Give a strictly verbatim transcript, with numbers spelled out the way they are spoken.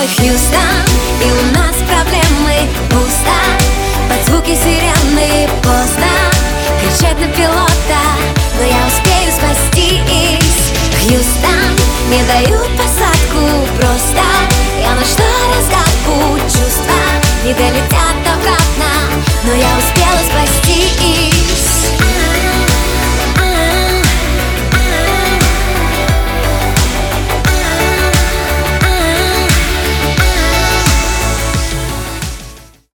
мой Хьюстон, и у нас проблемы. Пусто, под звуки сирены. Поздно кричать на пилота, но я успею спастись. Хьюстон, не дают посадки.